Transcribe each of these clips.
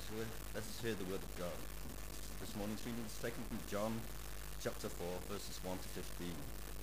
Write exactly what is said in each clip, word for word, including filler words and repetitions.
hear, let us hear the word of God. This morning's reading is taken from John chapter four, verses one to fifteen.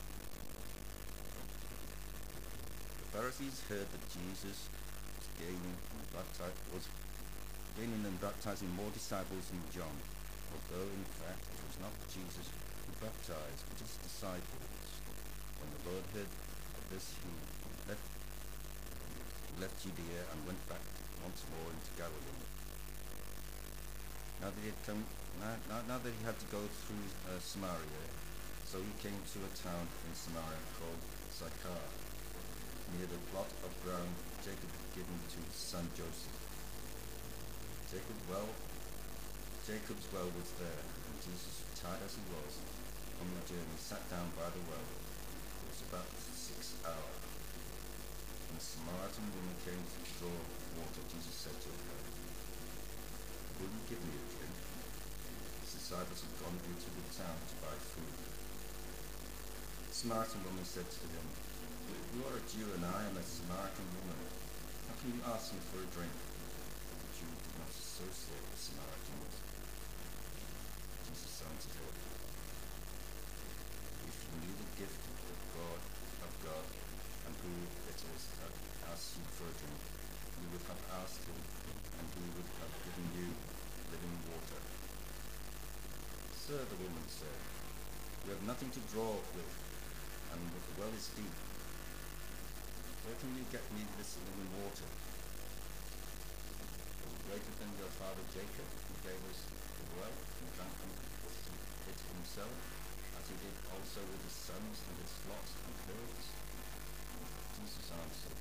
The Pharisees heard that Jesus was gaining and bapti- was gaining and baptizing more disciples than John, although in fact it was not Jesus who baptized, but his disciples. When the Lord heard of this, he left, he left Judea and went back once more into Galilee. Now that he had come, now, now, now that he had to go through uh, Samaria, so he came to a town in Samaria called Sychar, near the plot of ground Jacob had given to his son Joseph. Jacob well, Jacob's well was there, and Jesus, tired as he was on the journey, sat down by the well. It was about the sixth hour. When the Samaritan woman came to draw water, Jesus said to her, "Will you give me a drink?" His disciples had gone into the town to buy food. The Samaritan woman said to him, "You are a Jew and I am a Samaritan woman. How can you ask me for a drink?" The Jew did not associate with Samaritans. Jesus answered her, "If you knew the gift of God, of God, and who it is that asks you for a drink, you would have asked him, and he would have given you living water." "Sir," the woman said, "we have nothing to draw with, and the well is deep. Where can you get me this living water? Are you greater than your father Jacob, who gave us the well and drank from it himself, as he did also with his sons and his flocks and herds?" Jesus answered,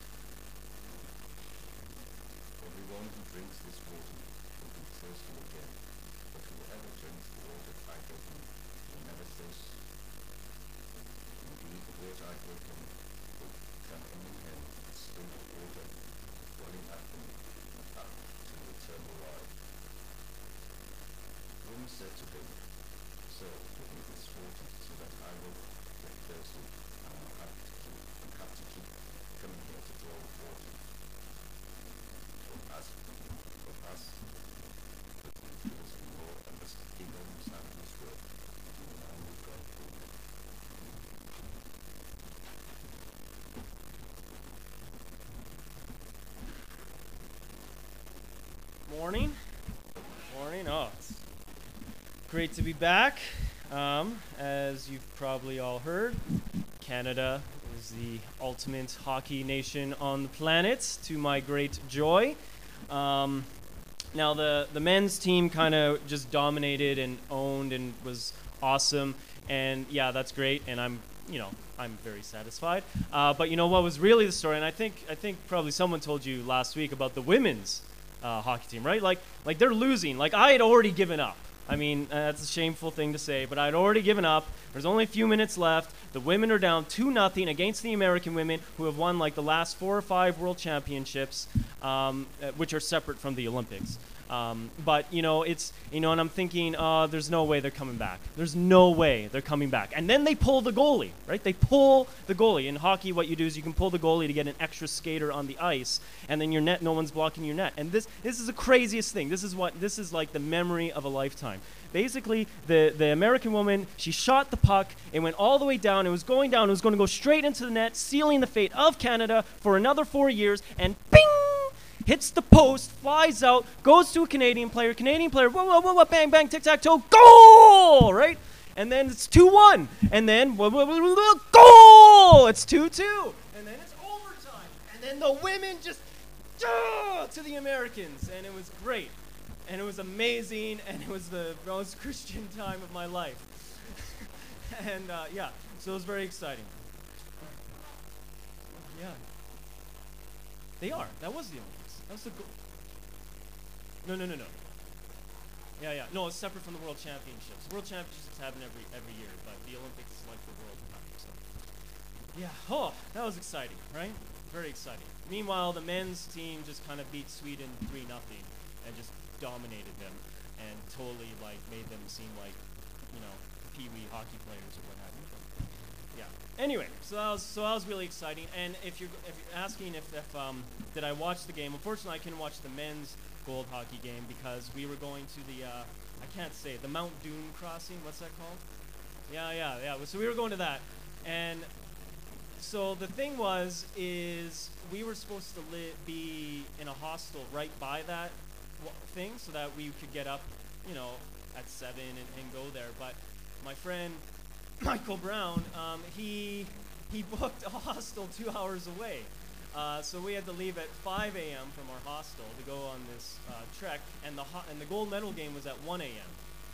"Everyone who drinks this water will be thirsty again, but whoever drinks the water I give him will never thirst. Indeed, the water I give him will become in him a spring of water welling up in up to eternal life." The woman said to him, "Sir, give me this water so that I will get thirsty and will have to keep and have to keep coming here to draw water. For us, for us, it is more and this kingdom is out of this world, and now we go." Morning. Morning. Oh, it's great to be back. Um, as you've probably all heard, Canada is the ultimate hockey nation on the planet, to my great joy. Um, now, the, the men's team kind of just dominated and owned and was awesome. And yeah, that's great. And I'm, you know, I'm very satisfied. Uh, but you know what was really the story? And I think I think probably someone told you last week about the women's uh, hockey team, right? Like like they're losing. Like I had already given up. I mean, uh, that's a shameful thing to say, but I'd already given up. There's only a few minutes left. The women are down two nothing against the American women, who have won like the last four or five world championships, um, uh, which are separate from the Olympics. Um, but, you know, it's, you know, and I'm thinking, uh, there's no way they're coming back. There's no way they're coming back. And then they pull the goalie, right? They pull the goalie. In hockey, what you do is you can pull the goalie to get an extra skater on the ice, and then your net, no one's blocking your net. And this, this is the craziest thing. This is what, this is like the memory of a lifetime. Basically, the, the American woman, she shot the puck. It went all the way down. It was going down. It was going to go straight into the net, sealing the fate of Canada for another four years, and bing! Hits the post, flies out, goes to a Canadian player. Canadian player, whoa, whoa, whoa, whoa, bang, bang, tic-tac-toe, goal, right? And then it's two one. And then, whoa, whoa, whoa, whoa, goal! It's two two. And then it's overtime. And then the women just, uh, to the Americans. And it was great. And it was amazing. And it was the most Christian time of my life. and, uh, yeah, so it was very exciting. Yeah. They are. That was the Olympics. That's the goal. No, no, no, no. Yeah, yeah. No, it's separate from the World Championships. World Championships happen every every year, but the Olympics is like the World Cup. So, yeah. Oh, that was exciting, right? Very exciting. Meanwhile, the men's team just kind of beat Sweden three nothing and just dominated them and totally like made them seem like, you know, pee-wee hockey players or what have you. Yeah. Anyway, so that was so that was really exciting. And if you're if you're asking if, if um did I watch the game? Unfortunately, I couldn't watch the men's gold hockey game because we were going to the uh, I can't say it, the Mount Doom crossing. What's that called? Yeah, yeah, yeah. So we were going to that, and so the thing was is we were supposed to li- be in a hostel right by that w- thing so that we could get up, you know, at seven and, and go there. But my friend Michael Brown, um, he he booked a hostel two hours away. Uh, so we had to leave at five a.m. from our hostel to go on this uh, trek, and the ho- and the gold medal game was at one a.m.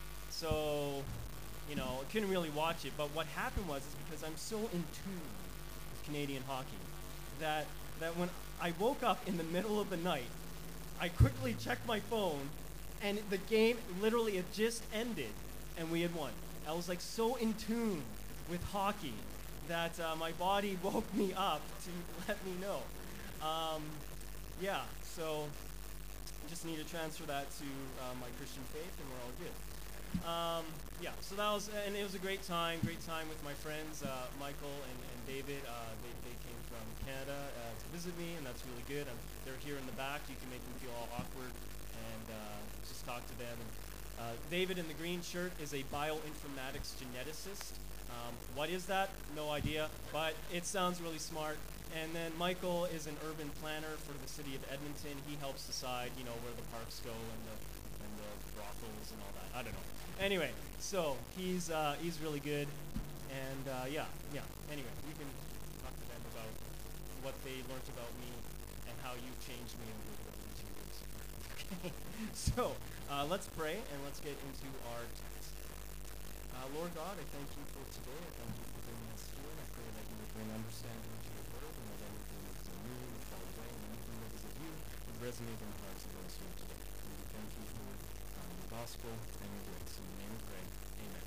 So, you know, I couldn't really watch it. But what happened was is because I'm so in tune with Canadian hockey that that when I woke up in the middle of the night, I quickly checked my phone, and the game literally had just ended, and we had won. I was like so in tune with hockey that uh, my body woke me up to let me know. Um, yeah, so just need to transfer that to uh, my Christian faith, and we're all good. Um, yeah, so that was, and it was a great time, great time with my friends, uh, Michael and, and David. Uh, they, they came from Canada uh, to visit me, and that's really good. And they're here in the back. You can make them feel all awkward, and uh, just talk to them. And, uh, David in the green shirt is a bioinformatics geneticist. Um, what is that? No idea, but it sounds really smart. And then Michael is an urban planner for the city of Edmonton. He helps decide, you know, where the parks go and the and the brothels and all that. I don't know. Anyway, so he's uh, he's really good, and uh, yeah, yeah. Anyway, you can talk to them about what they learned about me and how you changed me over the two years. Okay, so uh, let's pray and let's get into our text. Uh, Lord God, I thank you for today. I thank you for bringing us here. I pray that you would bring understanding to your word, and that anything that is new would fall away, and anything that is of you would resonate in the hearts of those here today. And we thank you for um, the gospel and your grace. In the name we pray. Amen.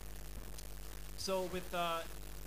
So with uh,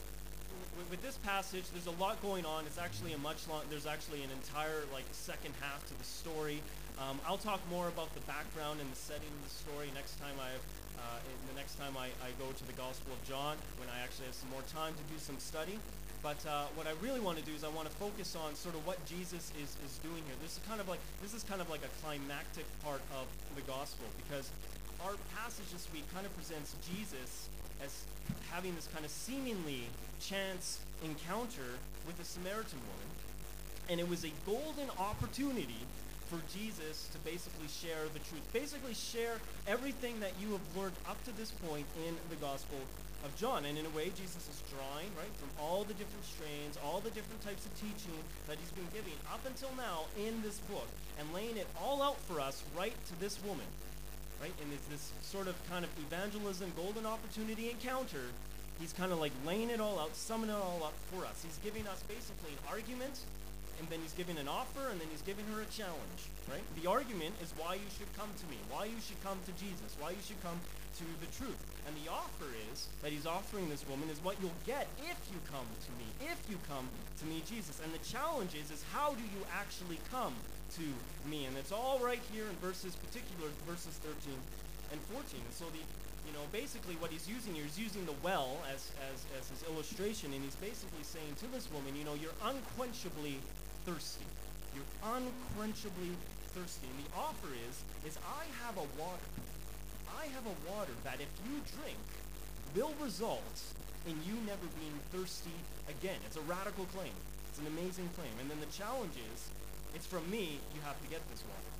w- with this passage, there's a lot going on. It's actually a much long. There's actually an entire like second half to the story. Um, I'll talk more about the background and the setting of the story next time I have. Uh, the next time I, I go to the Gospel of John, when I actually have some more time to do some study. But uh, what I really want to do is I want to focus on sort of what Jesus is, is doing here. This is kind of like this is kind of like a climactic part of the Gospel, because our passage this week kind of presents Jesus as having this kind of seemingly chance encounter with a Samaritan woman, and it was a golden opportunity for Jesus to basically share the truth, basically share everything that you have learned up to this point in the Gospel of John. And in a way, Jesus is drawing, right, from all the different strains, all the different types of teaching that he's been giving up until now in this book, and laying it all out for us right to this woman, right? And it's this sort of kind of evangelism, golden opportunity encounter. He's kind of like laying it all out, summing it all up for us. He's giving us basically an argument, and then he's giving an offer, and then he's giving her a challenge, right? The argument is why you should come to me, why you should come to Jesus, why you should come to the truth. And the offer is, that he's offering this woman, is what you'll get if you come to me, if you come to me, Jesus. And the challenge is, is how do you actually come to me? And it's all right here in verses, particular verses thirteen and fourteen. And so the, you know, basically what he's using here is using the well as, as, as his illustration, and he's basically saying to this woman, you know, you're unquenchably thirsty. You're unquenchably thirsty. And the offer is, is I have a water. I have a water that if you drink will result in you never being thirsty again. It's a radical claim. It's an amazing claim. And then the challenge is, it's from me, you have to get this water.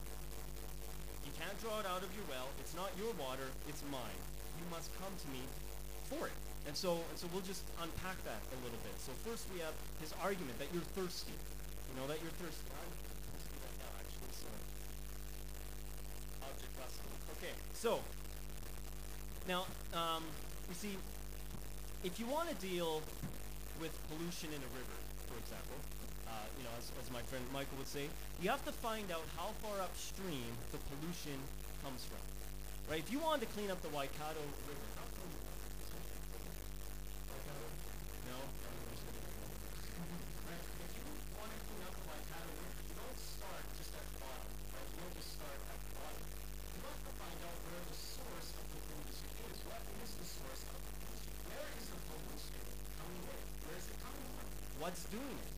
You can't draw it out of your well. It's not your water, it's mine. You must come to me for it. And so, and so we'll just unpack that a little bit. So first we have his argument that you're thirsty. You know, that you're thirsty. I'm thirsty right now, actually, so. Object lesson. Okay, so, now, um, you see, if you want to deal with pollution in a river, for example, uh, you know, as, as my friend Michael would say, you have to find out how far upstream the pollution comes from, right? If you wanted to clean up the Waikato River, how far is it? Waikato? No? Right? If you want to clean up the Waikato River, you don't start just at the bottom, right? You don't just start at the bottom. You have to find out where the source of the pollution is. What is the source of the pollution? Where is the pollution coming in? Where is it coming from? What's doing it?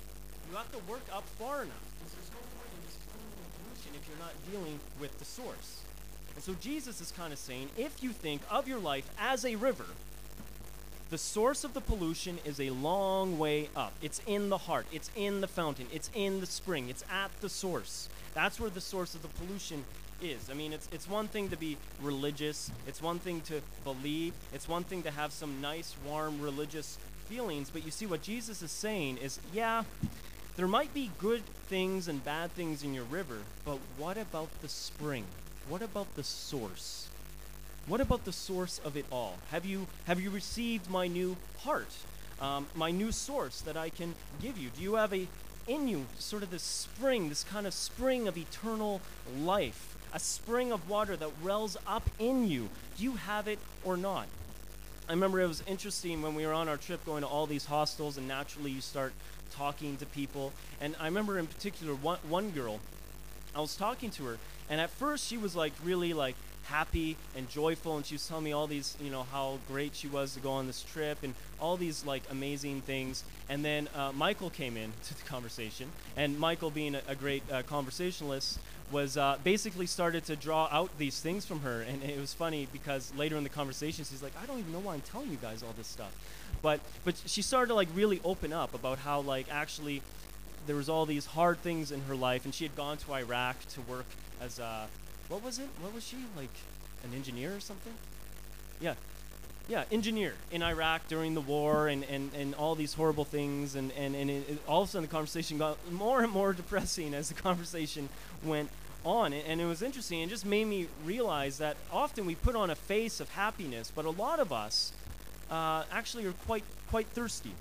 You have to work up far enough. Because there's no point in just cleaning pollution if you're not dealing with the source. And so Jesus is kind of saying, if you think of your life as a river, the source of the pollution is a long way up. It's in the heart. It's in the fountain. It's in the spring. It's at the source. That's where the source of the pollution is. I mean, it's it's one thing to be religious. It's one thing to believe. It's one thing to have some nice, warm, religious feelings. But you see, what Jesus is saying is, yeah, there might be good things and bad things in your river, but what about the spring? What about the source? What about the source of it all? Have you have you received my new heart, um, my new source that I can give you? Do you have a in you sort of this spring, this kind of spring of eternal life, a spring of water that wells up in you? Do you have it or not? I remember it was interesting when we were on our trip going to all these hostels, and naturally you start talking to people. And I remember in particular one one girl, I was talking to her, and at first she was like really like happy and joyful, and she was telling me all these, you know, how great she was to go on this trip and all these like amazing things. And then uh, Michael came in to the conversation, and Michael, being a, a great uh, conversationalist, was uh, basically started to draw out these things from her. And it was funny because later in the conversation she's like, I don't even know why I'm telling you guys all this stuff, but but she started to like really open up about how like actually there was all these hard things in her life, and she had gone to Iraq to work as a What was it? What was she? Like an engineer or something? Yeah. Yeah, engineer in Iraq during the war, and, and, and all these horrible things. And, and, and it, it, all of a sudden the conversation got more and more depressing as the conversation went on. And, and it was interesting. It just made me realize that often we put on a face of happiness, but a lot of us uh, actually are quite quite thirsty.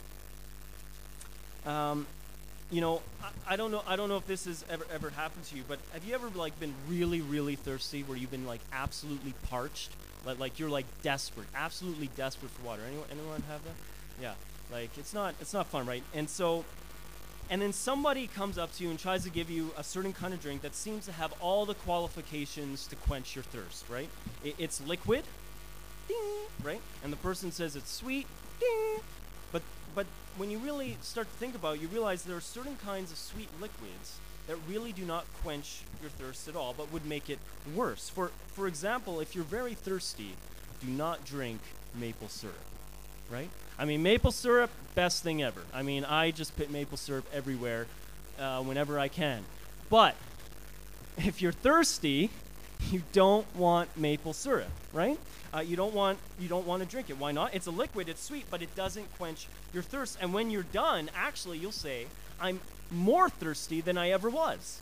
Um, You know, I, I don't know. I don't know if this has ever ever happened to you, but have you ever like been really, really thirsty, where you've been like absolutely parched, like like you're like desperate, absolutely desperate for water? Anyone anyone have that? Yeah, like it's not it's not fun, right? And so, and then somebody comes up to you and tries to give you a certain kind of drink that seems to have all the qualifications to quench your thirst, right? It, it's liquid, ding, right? And the person says it's sweet, ding. But but when you really start to think about it, you realize there are certain kinds of sweet liquids that really do not quench your thirst at all, but would make it worse. For for example, if you're very thirsty, do not drink maple syrup, right? I mean, maple syrup, best thing ever. I mean, I just put maple syrup everywhere uh, whenever I can. But if you're thirsty, you don't want maple syrup, right? Uh, you don't want you don't want to drink it. Why not? It's a liquid, it's sweet, but it doesn't quench your thirst. And when you're done, actually, you'll say, I'm more thirsty than I ever was.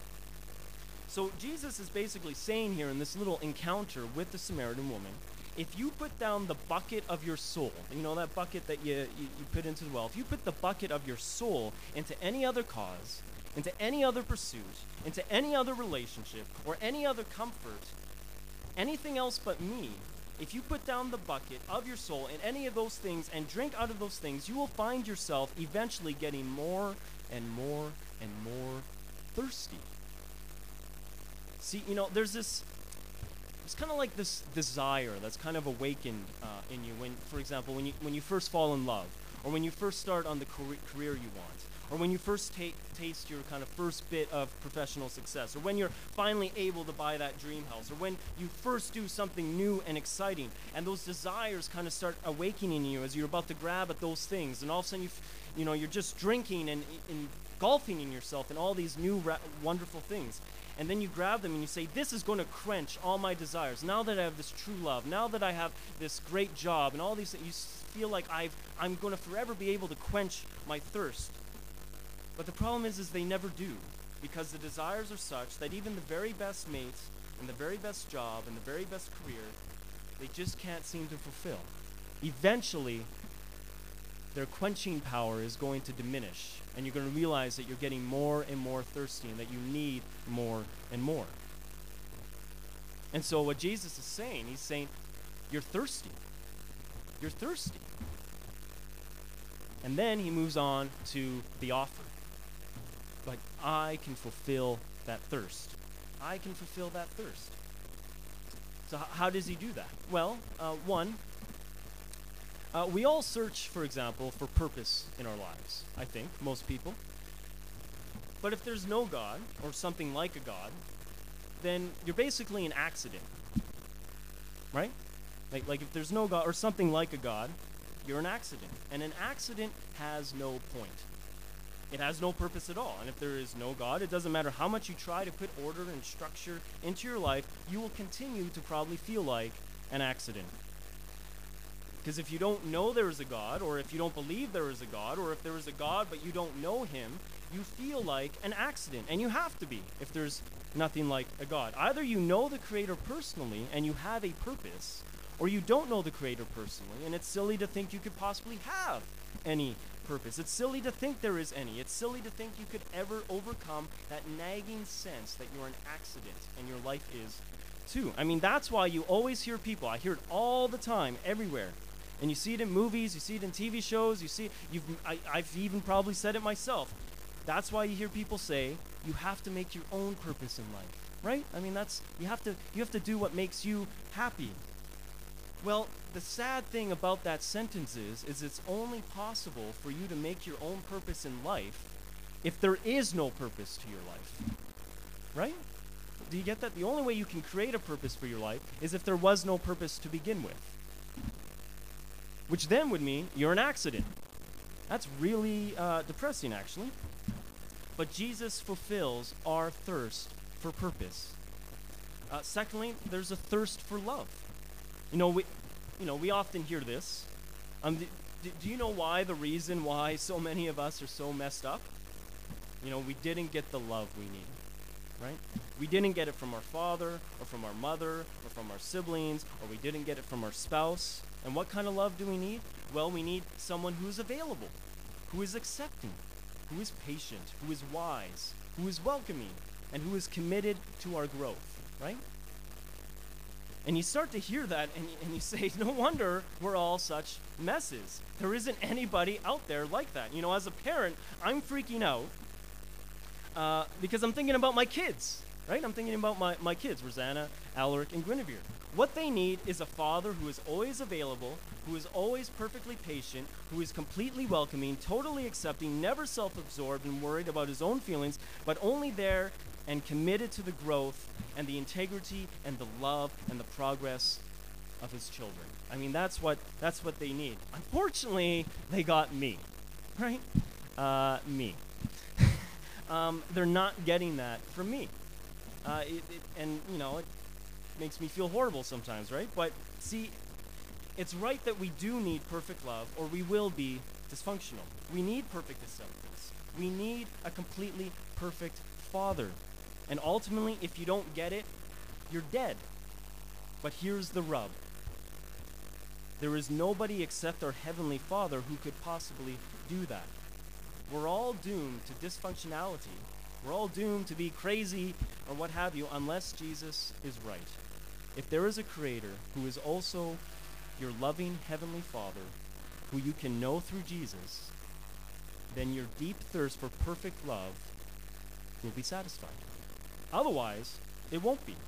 So Jesus is basically saying here in this little encounter with the Samaritan woman, if you put down the bucket of your soul, you know that bucket that you, you, you put into the well, if you put the bucket of your soul into any other cause, into any other pursuit, into any other relationship, or any other comfort, anything else but me, if you put down the bucket of your soul in any of those things and drink out of those things, you will find yourself eventually getting more and more and more thirsty. See, you know, there's this, it's kind of like this desire that's kind of awakened uh, in you when, for example, when you when you first fall in love, or when you first start on the career, career you want, or when you first ta- taste your kind of first bit of professional success, or when you're finally able to buy that dream house, or when you first do something new and exciting, and those desires kind of start awakening in you as you're about to grab at those things, and all of a sudden you, f- you know, you're just drinking and, and engulfing in yourself in all these new ra- wonderful things. And then you grab them and you say, this is going to quench all my desires. Now that I have this true love, now that I have this great job, and all these things, you feel like I've, I'm going to forever be able to quench my thirst. But the problem is, is they never do, because the desires are such that even the very best mate and the very best job and the very best career, they just can't seem to fulfill. Eventually, their quenching power is going to diminish, and you're going to realize that you're getting more and more thirsty and that you need more and more. And so what Jesus is saying, he's saying, you're thirsty. You're thirsty. And then he moves on to the offer. Like, I can fulfill that thirst. I can fulfill that thirst. So h- how does he do that? Well, uh, one, uh, we all search, for example, for purpose in our lives, I think, most people. But if there's no God, or something like a God, then you're basically an accident. Right? Like, like if there's no God, or something like a God, you're an accident. And an accident has no point. It has no purpose at all. And if there is no God, it doesn't matter how much you try to put order and structure into your life, you will continue to probably feel like an accident. Because if you don't know there is a God, or if you don't believe there is a God, or if there is a God but you don't know him, you feel like an accident. And you have to be if there's nothing like a God. Either you know the Creator personally and you have a purpose, or you don't know the Creator personally, and it's silly to think you could possibly have any purpose. It's silly to think there is any. It's silly to think you could ever overcome that nagging sense that you're an accident and your life is too. I mean, that's why you always hear people, I hear it all the time, everywhere. And you see it in movies, you see it in T V shows, you see, you've, I, I've even probably said it myself. That's why you hear people say, you have to make your own purpose in life, right? I mean, that's, you have to, you have to do what makes you happy. Well, the sad thing about that sentence is, is it's only possible for you to make your own purpose in life if there is no purpose to your life, right? Do you get that? The only way you can create a purpose for your life is if there was no purpose to begin with, which then would mean you're an accident. That's really uh, depressing, actually. But Jesus fulfills our thirst for purpose. Uh, secondly, there's a thirst for love. You know, we, you know, we often hear this. Um, do, do you know why? The reason why so many of us are so messed up? You know, we didn't get the love we need, right? We didn't get it from our father, or from our mother, or from our siblings, or we didn't get it from our spouse. And what kind of love do we need? Well, we need someone who's available, who is accepting, who is patient, who is wise, who is welcoming, and who is committed to our growth, right? And you start to hear that, and, and you say, no wonder we're all such messes. There isn't anybody out there like that. You know, as a parent, I'm freaking out uh, because I'm thinking about my kids, right? I'm thinking about my, my kids, Rosanna, Alaric, and Guinevere. What they need is a father who is always available, who is always perfectly patient, who is completely welcoming, totally accepting, never self-absorbed and worried about his own feelings, but only there and committed to the growth and the integrity and the love and the progress of his children. I mean, that's what that's what they need. Unfortunately, they got me, right? Uh, me. um, they're not getting that from me. Uh, it, it, and, you know, it makes me feel horrible sometimes, right? But, see, it's right that we do need perfect love, or we will be dysfunctional. We need perfect acceptance. We need a completely perfect father. And ultimately, if you don't get it, you're dead. But here's the rub. There is nobody except our Heavenly Father who could possibly do that. We're all doomed to dysfunctionality. We're all doomed to be crazy or what have you unless Jesus is right. If there is a Creator who is also your loving Heavenly Father, who you can know through Jesus, then your deep thirst for perfect love will be satisfied. Otherwise, it won't be.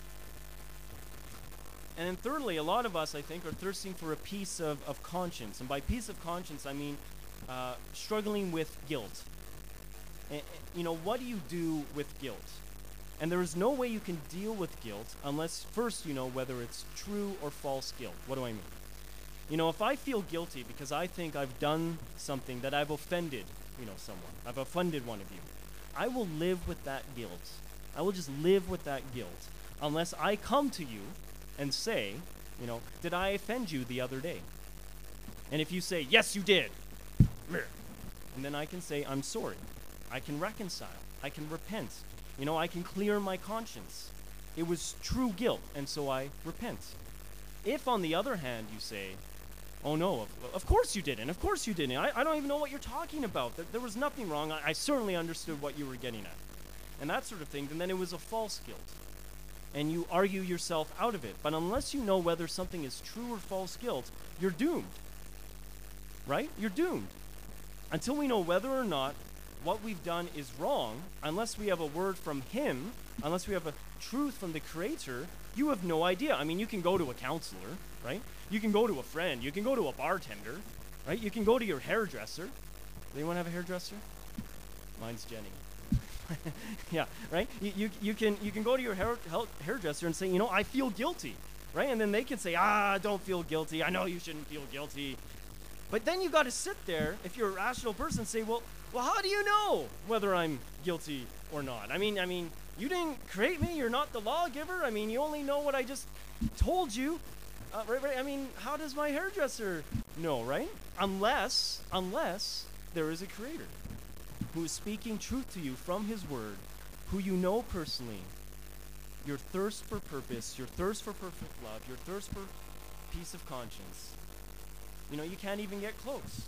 And then thirdly, a lot of us, I think, are thirsting for a piece of, of conscience. And by piece of conscience, I mean uh, struggling with guilt. And, you know, what do you do with guilt? And there is no way you can deal with guilt unless first you know whether it's true or false guilt. What do I mean? You know, if I feel guilty because I think I've done something that I've offended, you know, someone, I've offended one of you, I will live with that guilt. I will just live with that guilt unless I come to you and say, you know, did I offend you the other day? And if you say, yes, you did, and then I can say, I'm sorry. I can reconcile. I can repent. You know, I can clear my conscience. It was true guilt, and so I repent. If, on the other hand, you say, oh no, of, of course you didn't, of course you didn't, I, I don't even know what you're talking about, there, there was nothing wrong, I, I certainly understood what you were getting at, and that sort of thing, and then it was a false guilt, and you argue yourself out of it. But unless you know whether something is true or false guilt, you're doomed, right? You're doomed. Until we know whether or not what we've done is wrong, unless we have a word from Him, unless we have a truth from the Creator, you have no idea. I mean, you can go to a counselor, right? You can go to a friend. You can go to a bartender, right? You can go to your hairdresser. Does anyone have a hairdresser? Mine's Jenny. Yeah, right? You, you, you, can, you can go to your hair, hair, hairdresser and say, you know, I feel guilty, right? And then they can say, ah, don't feel guilty. I know you shouldn't feel guilty. But then you got to sit there, if you're a rational person, and say, well, well, how do you know whether I'm guilty or not? I mean, I mean, you didn't create me. You're not the lawgiver. I mean, you only know what I just told you. Uh, right, right? I mean, how does my hairdresser know, right? Unless, unless there is a creator who is speaking truth to you from his word, who you know personally. Your thirst for purpose, your thirst for perfect love, your thirst for peace of conscience. You know, you can't even get close.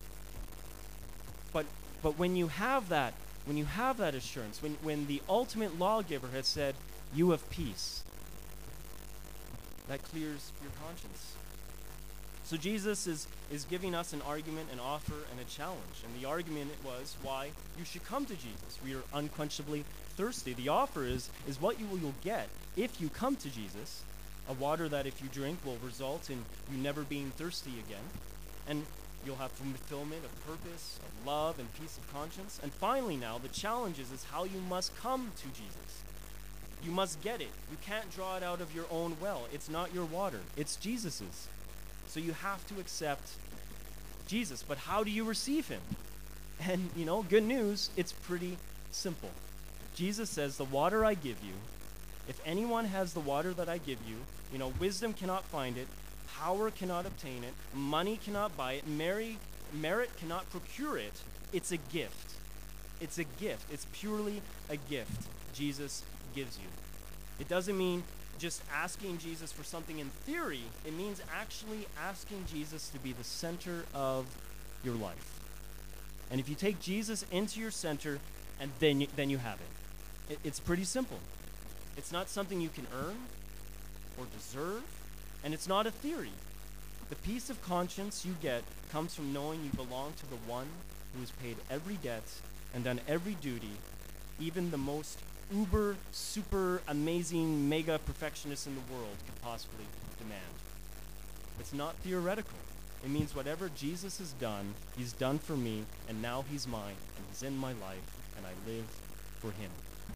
But but when you have that, when you have that assurance, when, when the ultimate lawgiver has said, you have peace, that clears your conscience. So Jesus is, is giving us an argument, an offer, and a challenge. And the argument was why you should come to Jesus. We are unquenchably thirsty. The offer is, is what you will you'll get if you come to Jesus, a water that if you drink will result in you never being thirsty again. And you'll have fulfillment of purpose, of love, and peace of conscience. And finally now, the challenge is, is how you must come to Jesus. You must get it. You can't draw it out of your own well. It's not your water. It's Jesus's. So you have to accept Jesus. But how do you receive him? And, you know, good news, it's pretty simple. Jesus says, the water I give you, if anyone has the water that I give you, you know, wisdom cannot find it, power cannot obtain it, money cannot buy it, Mary, merit cannot procure it. It's a gift. It's a gift. It's purely a gift Jesus gives you. It doesn't mean just asking Jesus for something in theory. It means actually asking Jesus to be the center of your life. And if you take Jesus into your center, and then you, then you have it. it. It's pretty simple. It's not something you can earn or deserve, and it's not a theory. The peace of conscience you get comes from knowing you belong to the one who has paid every debt and done every duty, even the most uber, super, amazing, mega perfectionist in the world could possibly demand. It's not theoretical. It means whatever Jesus has done, he's done for me, and now he's mine, and he's in my life, and I live for him.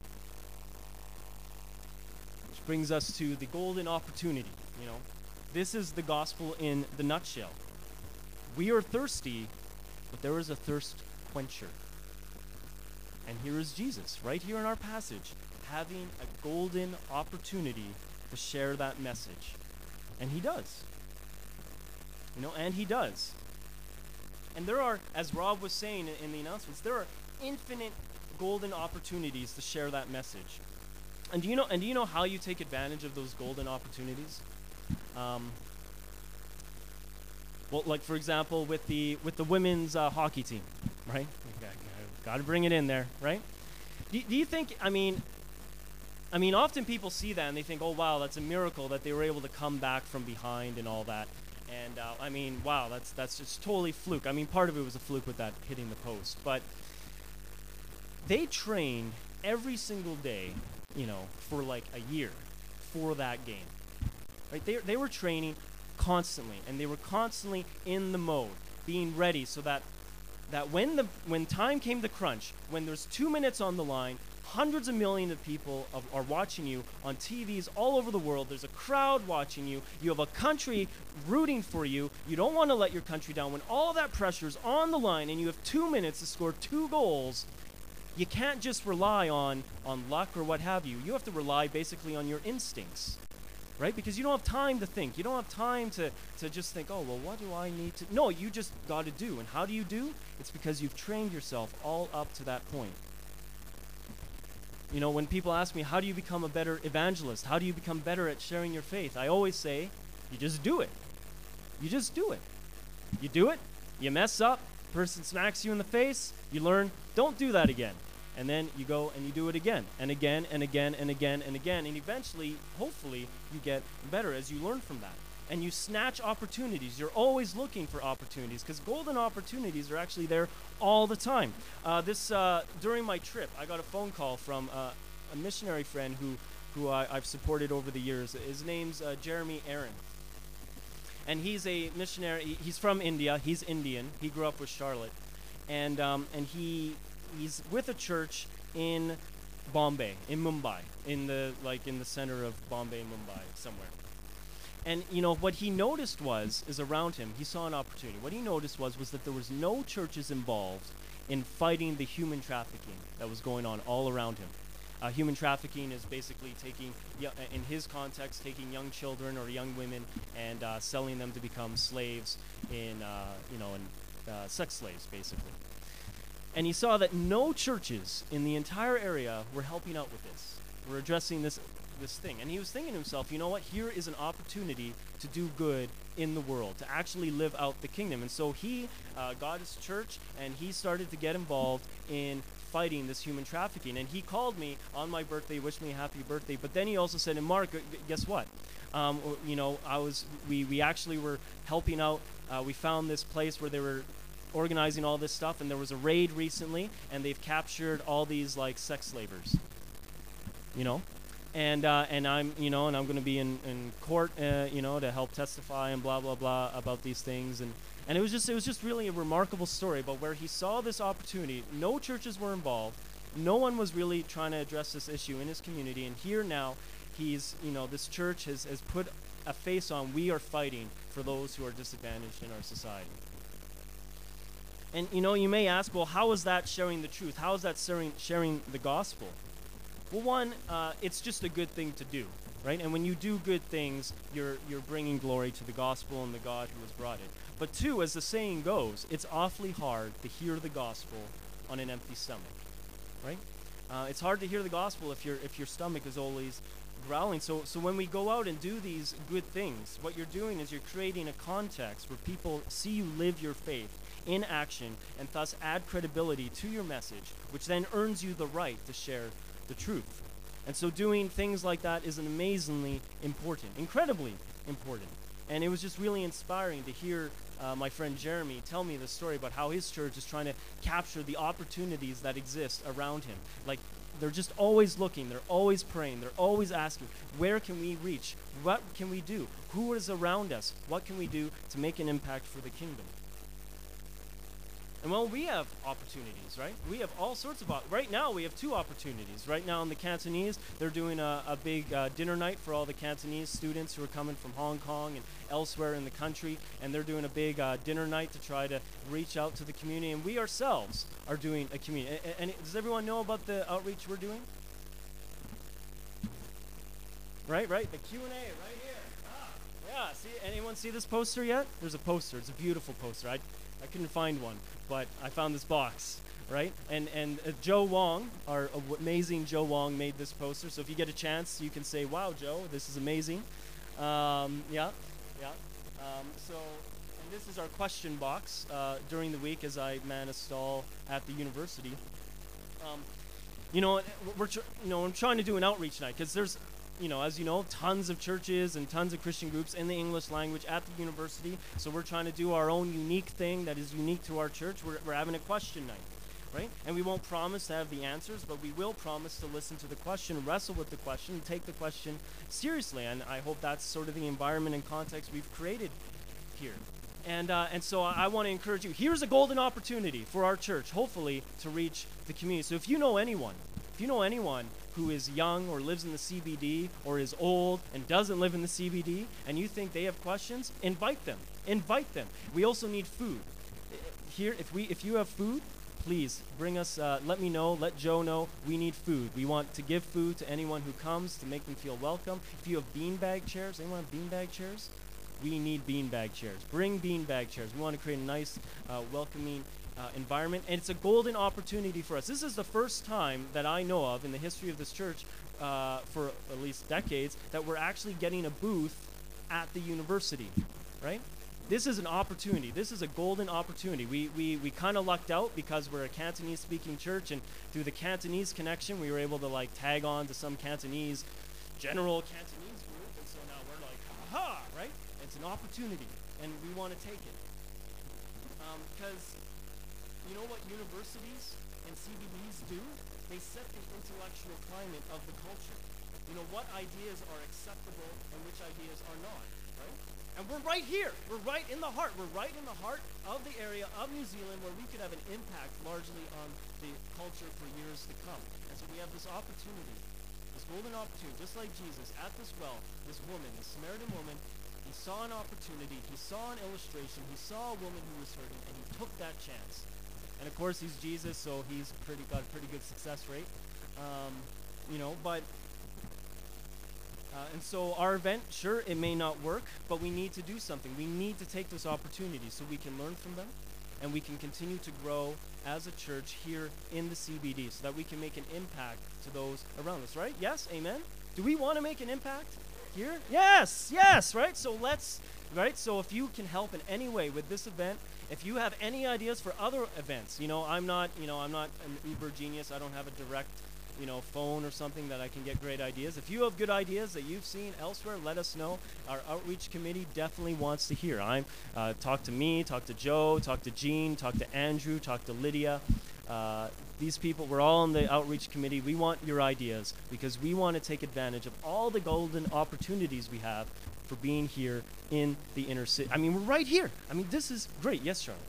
Which brings us to the golden opportunity, you know. This is the gospel in the nutshell. We are thirsty, but there is a thirst quencher. And here is Jesus, right here in our passage, having a golden opportunity to share that message. And he does. You know, and he does. And there are, as Rob was saying in, in the announcements, there are infinite golden opportunities to share that message. And do you know, and do you know how you take advantage of those golden opportunities? Um, well, like for example, with the with the women's uh, hockey team, right? Got to bring it in there, right? Do, do you think? I mean, I mean, often people see that and they think, "Oh, wow, that's a miracle that they were able to come back from behind and all that." And uh, I mean, wow, that's that's just totally fluke. I mean, part of it was a fluke with that hitting the post, but they trained every single day, you know, for like a year for that game. Right? They they were training constantly, and they were constantly in the mode, being ready, so that that when the when time came to crunch, when there's two minutes on the line, hundreds of millions of people of, are watching you on T Vs all over the world. There's a crowd watching you. You have a country rooting for you. You don't want to let your country down. When all that pressure is on the line, and you have two minutes to score two goals, you can't just rely on on luck or what have you. You have to rely basically on your instincts. Right? Because you don't have time to think. You don't have time to, to just think, oh, well, what do I need to... No, you just got to do. And how do you do? It's because you've trained yourself all up to that point. You know, when people ask me, how do you become a better evangelist? How do you become better at sharing your faith? I always say, you just do it. You just do it. You do it, you mess up, person smacks you in the face, you learn, don't do that again. And then you go and you do it again, and again, and again, and again, and again, and eventually, hopefully, you get better as you learn from that. And you snatch opportunities. You're always looking for opportunities, because golden opportunities are actually there all the time. Uh, this uh, during my trip, I got a phone call from uh, a missionary friend who, who I, I've supported over the years. His name's uh, Jeremy Aaron. And he's a missionary. He's from India. He's Indian. He grew up with Charlotte. And, um, and he... He's with a church in Bombay, in Mumbai, in the like in the center of Bombay, Mumbai, somewhere. And you know what he noticed was is around him. He saw an opportunity. What he noticed was was that there was no churches involved in fighting the human trafficking that was going on all around him. Uh, human trafficking is basically taking, in his context, taking young children or young women and uh, selling them to become slaves in, uh, you know, in uh, sex slaves, basically. And he saw that no churches in the entire area were helping out with this. Were addressing this this thing. And he was thinking to himself, you know what? Here is an opportunity to do good in the world, to actually live out the kingdom. And so he uh, got his church, and he started to get involved in fighting this human trafficking. And he called me on my birthday, wished me a happy birthday. But then he also said, and Mark, guess what? Um, you know, I was we we actually were helping out. Uh, we found this place where they were organizing all this stuff, and there was a raid recently, and they've captured all these like sex slavers. You know, and uh, and I'm you know, and I'm going to be in in court, uh, you know, to help testify and blah blah blah about these things. And and it was just it was just really a remarkable story about where he saw this opportunity. No churches were involved. No one was really trying to address this issue in his community. And here now, he's you know, this church has has put a face on. We are fighting for those who are disadvantaged in our society. And you know, you may ask, well, how is that sharing the truth? How is that sharing sharing the gospel? Well, one, uh, it's just a good thing to do, right? And when you do good things, you're you're bringing glory to the gospel and the God who has brought it. But two, as the saying goes, it's awfully hard to hear the gospel on an empty stomach, right? Uh, it's hard to hear the gospel if your if your stomach is always growling. So so when we go out and do these good things, what you're doing is you're creating a context where people see you live your faith in action, and thus add credibility to your message, which then earns you the right to share the truth. And so doing things like that is an amazingly important, incredibly important. And it was just really inspiring to hear uh, my friend Jeremy tell me the story about how his church is trying to capture the opportunities that exist around him. Like, they're just always looking, they're always praying, they're always asking, where can we reach? What can we do? Who is around us? What can we do to make an impact for the kingdom? And well, we have opportunities, right? We have all sorts of, op- right now we have two opportunities. Right now in the Cantonese, they're doing a, a big uh, dinner night for all the Cantonese students who are coming from Hong Kong and elsewhere in the country. And they're doing a big uh, dinner night to try to reach out to the community. And we ourselves are doing a community. And, and does everyone know about the outreach we're doing? Right, right, the Q and A right here. Ah, yeah, see, anyone see this poster yet? There's a poster, it's a beautiful poster. I, I couldn't find one, but I found this box, right? And and uh, Joe Wong, our uh, amazing Joe Wong, made this poster. So if you get a chance, you can say, "Wow, Joe, this is amazing." Um, yeah, yeah. Um, so, and this is our question box uh, during the week as I man a stall at the university. Um, you know, we're tr- you know I'm trying to do an outreach night because there's. You know, as you know, tons of churches and tons of Christian groups in the English language at the university. So we're trying to do our own unique thing that is unique to our church. We're, we're having a question night, right? And we won't promise to have the answers, but we will promise to listen to the question, wrestle with the question, and take the question seriously. And I hope that's sort of the environment and context we've created here. And uh, and so I, I want to encourage you. Here's a golden opportunity for our church, hopefully, to reach the community. So if you know anyone, if you know anyone who is young or lives in the C B D or is old and doesn't live in the C B D and you think they have questions, invite them. Invite them. We also need food. Here, if we if you have food, please bring us, uh, let me know, let Joe know. We need food. We want to give food to anyone who comes to make them feel welcome. If you have beanbag chairs, anyone have beanbag chairs? We need beanbag chairs. Bring beanbag chairs. We want to create a nice, uh, welcoming Uh, environment, and it's a golden opportunity for us. This is the first time that I know of in the history of this church uh, for at least decades that we're actually getting a booth at the university, right? This is an opportunity. This is a golden opportunity. We we, we kind of lucked out because we're a Cantonese-speaking church, and through the Cantonese connection, we were able to like tag on to some Cantonese, general Cantonese group, and so now we're like, aha, right? It's an opportunity, and we want to take it. Because um, you know what universities and C B Ds do? They set the intellectual climate of the culture. You know, what ideas are acceptable and which ideas are not, right? And we're right here. We're right in the heart. We're right in the heart of the area of New Zealand where we could have an impact largely on the culture for years to come. we have this opportunity, this golden opportunity, just like Jesus at this well, this woman, the Samaritan woman, he saw an opportunity, he saw an illustration, he saw a woman who was hurting, and he took that chance. And of course, he's Jesus, so he's pretty got a pretty good success rate. Um, you know, but uh, and so our event, sure, it may not work, but we need to do something. We need to take this opportunity so we can learn from them, and we can continue to grow as a church here in the C B D, so that we can make an impact to those around us. Right? Yes. Amen. Do we want to make an impact here? Yes. Yes. Right. So let's. Right. So if you can help in any way with this event. If you have any ideas for other events, you know, I'm not, you know, I'm not an uber genius. I don't have a direct, you know, phone or something that I can get great ideas. If you have good ideas that you've seen elsewhere, let us know. Our outreach committee definitely wants to hear. I'm uh, talk to me, talk to Joe, talk to Jean, talk to Andrew, talk to Lydia. Uh, these people, we're all on the outreach committee. We want your ideas because we want to take advantage of all the golden opportunities we have for being here in the inner city. I mean, we're right here. I mean, this is great. Yes, Charlotte.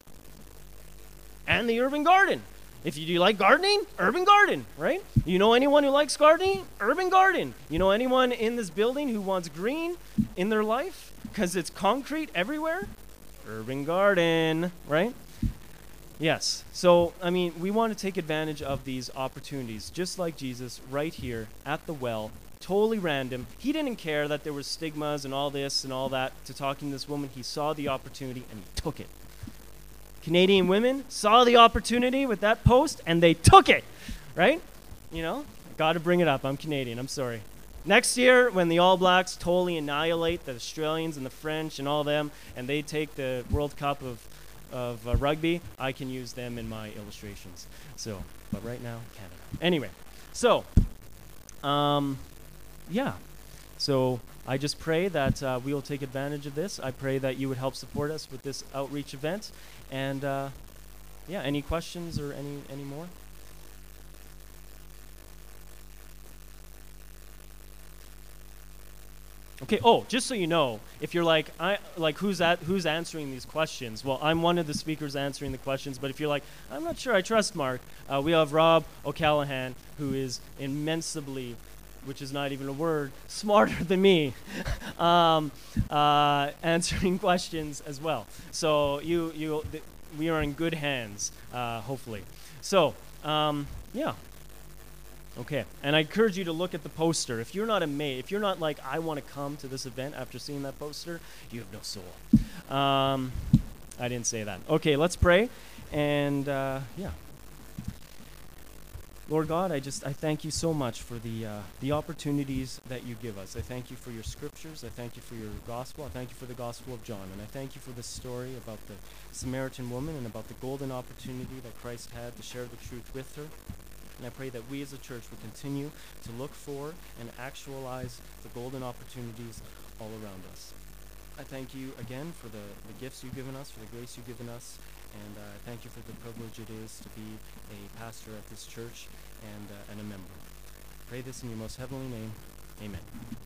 And the urban garden. If you do you like gardening, urban garden, right? You know anyone who likes gardening? Urban garden. You know anyone in this building who wants green in their life because it's concrete everywhere? Urban garden, right? Yes. So, I mean, we want to take advantage of these opportunities, just like Jesus right here at the well. Totally random. He didn't care that there was stigmas and all this and all that to talking to this woman. He saw the opportunity and he took it. Canadian women saw the opportunity with that post and they took it, right? You know, got to bring it up. I'm Canadian. I'm sorry. Next year, when the All Blacks totally annihilate the Australians and the French and all them, and they take the World Cup of of uh, rugby, I can use them in my illustrations. So, but right now, Canada. Anyway, so. Um, Yeah, so I just pray that uh, we will take advantage of this. I pray that you would help support us with this outreach event. And uh, yeah, any questions or any any more? Okay. Oh, just so you know, if you're like, I like who's at who's answering these questions? Well, I'm one of the speakers answering the questions. But if you're like, I'm not sure I trust Mark, uh, we have Rob O'Callahan, who is immensely, which is not even a word, smarter than me, um, uh, answering questions as well. So you, you, th- we are in good hands, uh, hopefully. So, um, yeah. Okay, and I encourage you to look at the poster. If you're not amazed, if you're not like, I want to come to this event after seeing that poster, you have no soul. Um, I didn't say that. Okay, let's pray, and uh, yeah. Lord God, I just I thank you so much for the uh, the opportunities that you give us. I thank you for your scriptures. I thank you for your gospel. I thank you for the Gospel of John. And I thank you for this story about the Samaritan woman and about the golden opportunity that Christ had to share the truth with her. And I pray that we as a church will continue to look for and actualize the golden opportunities all around us. I thank you again for the, the gifts you've given us, for the grace you've given us. And uh, thank you for the privilege it is to be a pastor at this church and, uh, and a member. Pray this in your most heavenly name. Amen.